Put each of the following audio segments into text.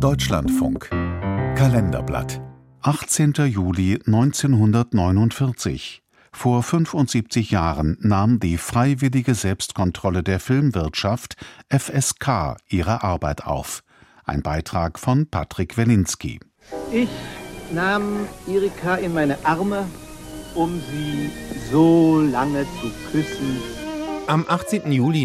Deutschlandfunk Kalenderblatt 18. Juli 1949. Vor 75 Jahren nahm die Freiwillige Selbstkontrolle der Filmwirtschaft FSK ihre Arbeit auf. Ein Beitrag von Patrick Welinski. Ich nahm Erika in meine Arme, um sie so lange zu küssen. Am 18. Juli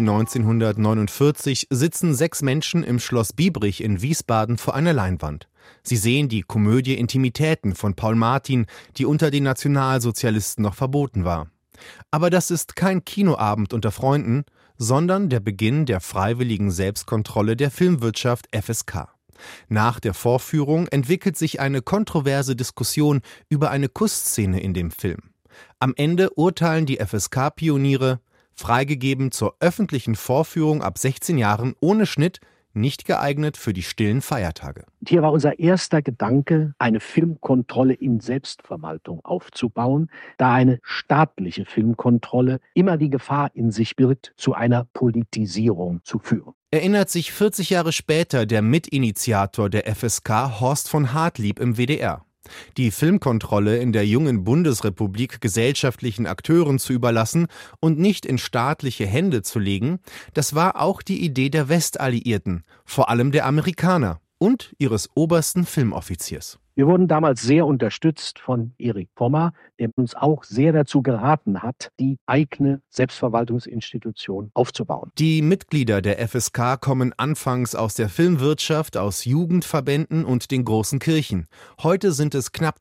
1949 sitzen 6 Menschen im Schloss Biebrich in Wiesbaden vor einer Leinwand. Sie sehen die Komödie Intimitäten von Paul Martin, die unter den Nationalsozialisten noch verboten war. Aber das ist kein Kinoabend unter Freunden, sondern der Beginn der freiwilligen Selbstkontrolle der Filmwirtschaft FSK. Nach der Vorführung entwickelt sich eine kontroverse Diskussion über eine Kussszene in dem Film. Am Ende urteilen die FSK-Pioniere: freigegeben zur öffentlichen Vorführung ab 16 Jahren ohne Schnitt, nicht geeignet für die stillen Feiertage. Hier war unser erster Gedanke, eine Filmkontrolle in Selbstverwaltung aufzubauen, da eine staatliche Filmkontrolle immer die Gefahr in sich birgt, zu einer Politisierung zu führen. Erinnert sich 40 Jahre später der Mitinitiator der FSK, Horst von Hartlieb, im WDR. Die Filmkontrolle in der jungen Bundesrepublik gesellschaftlichen Akteuren zu überlassen und nicht in staatliche Hände zu legen, das war auch die Idee der Westalliierten, vor allem der Amerikaner und ihres obersten Filmoffiziers. Wir wurden damals sehr unterstützt von Erich Pommer, der uns auch sehr dazu geraten hat, die eigene Selbstverwaltungsinstitution aufzubauen. Die Mitglieder der FSK kommen anfangs aus der Filmwirtschaft, aus Jugendverbänden und den großen Kirchen. Heute sind es knapp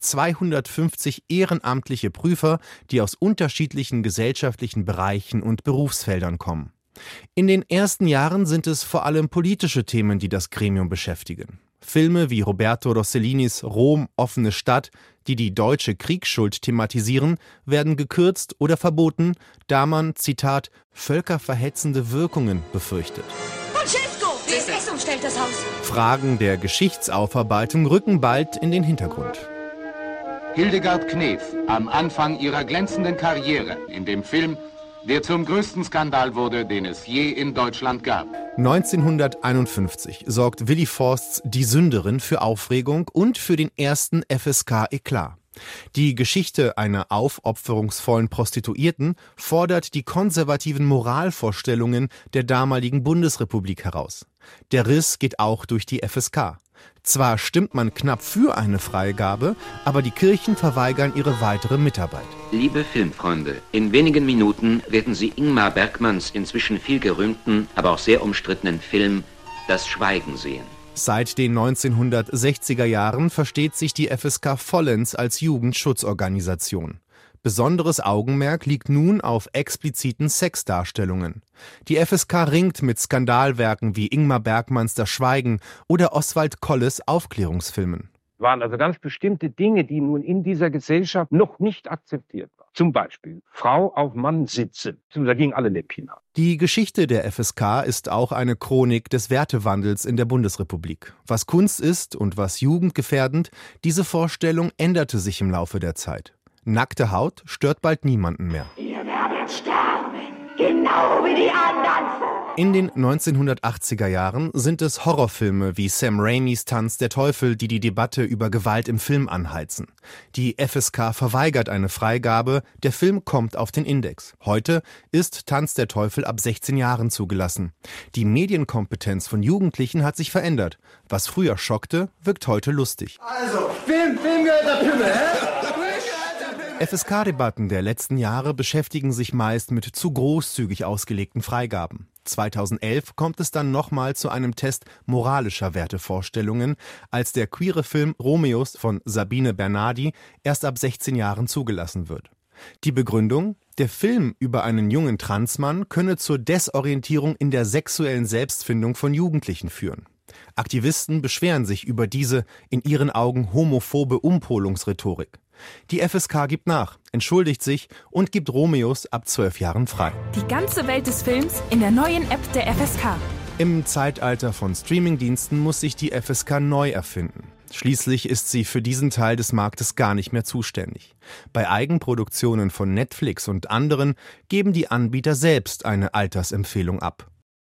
250 ehrenamtliche Prüfer, die aus unterschiedlichen gesellschaftlichen Bereichen und Berufsfeldern kommen. In den ersten Jahren sind es vor allem politische Themen, die das Gremium beschäftigen. Filme wie Roberto Rossellinis Rom, offene Stadt, die die deutsche Kriegsschuld thematisieren, werden gekürzt oder verboten, da man, Zitat, völkerverhetzende Wirkungen befürchtet. Francesco! Die SS umstellt das Haus. Fragen der Geschichtsaufarbeitung rücken bald in den Hintergrund. Hildegard Knef am Anfang ihrer glänzenden Karriere in dem Film, der zum größten Skandal wurde, den es je in Deutschland gab. 1951 sorgt Willi Forsts Die Sünderin für Aufregung und für den ersten FSK-Eklat. Die Geschichte einer aufopferungsvollen Prostituierten fordert die konservativen Moralvorstellungen der damaligen Bundesrepublik heraus. Der Riss geht auch durch die FSK. Zwar stimmt man knapp für eine Freigabe, aber die Kirchen verweigern ihre weitere Mitarbeit. Liebe Filmfreunde, in wenigen Minuten werden Sie Ingmar Bergmans inzwischen viel gerühmten, aber auch sehr umstrittenen Film Das Schweigen sehen. Seit den 1960er Jahren versteht sich die FSK vollends als Jugendschutzorganisation. Besonderes Augenmerk liegt nun auf expliziten Sexdarstellungen. Die FSK ringt mit Skandalwerken wie Ingmar Bergmans Das Schweigen oder Oswald Kolles Aufklärungsfilmen. Waren also ganz bestimmte Dinge, die nun in dieser Gesellschaft noch nicht akzeptiert waren. Zum Beispiel Frau auf Mann sitzen. Da gingen alle Läppchen ab. Die Geschichte der FSK ist auch eine Chronik des Wertewandels in der Bundesrepublik. Was Kunst ist und was jugendgefährdend, diese Vorstellung änderte sich im Laufe der Zeit. Nackte Haut stört bald niemanden mehr. Ihr werdet sterben, genau wie die anderen. In den 1980er Jahren sind es Horrorfilme wie Sam Raimis Tanz der Teufel, die die Debatte über Gewalt im Film anheizen. Die FSK verweigert eine Freigabe, der Film kommt auf den Index. Heute ist Tanz der Teufel ab 16 Jahren zugelassen. Die Medienkompetenz von Jugendlichen hat sich verändert. Was früher schockte, wirkt heute lustig. Also, Film gehört der Pimmel, hä? FSK-Debatten der letzten Jahre beschäftigen sich meist mit zu großzügig ausgelegten Freigaben. 2011 kommt es dann nochmal zu einem Test moralischer Wertevorstellungen, als der queere Film Romeos von Sabine Bernardi erst ab 16 Jahren zugelassen wird. Die Begründung: Der Film über einen jungen Transmann könne zur Desorientierung in der sexuellen Selbstfindung von Jugendlichen führen. Aktivisten beschweren sich über diese in ihren Augen homophobe Umpolungsrhetorik. Die FSK gibt nach, entschuldigt sich und gibt Romeos ab 12 Jahren frei. Die ganze Welt des Films in der neuen App der FSK. Im Zeitalter von Streamingdiensten muss sich die FSK neu erfinden. Schließlich ist sie für diesen Teil des Marktes gar nicht mehr zuständig. Bei Eigenproduktionen von Netflix und anderen geben die Anbieter selbst eine Altersempfehlung ab.